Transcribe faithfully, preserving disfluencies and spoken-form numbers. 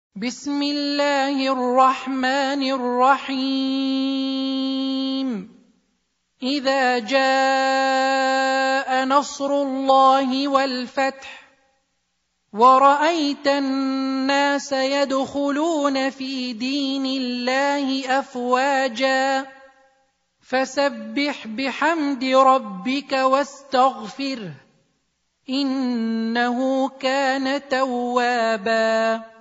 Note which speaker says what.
Speaker 1: بسم الله الرحمن الرحيم إذا جاء نصر الله والفتح ورأيت الناس يدخلون في دين الله أفواجا فسبح بحمد ربك واستغفره إنه كان توابا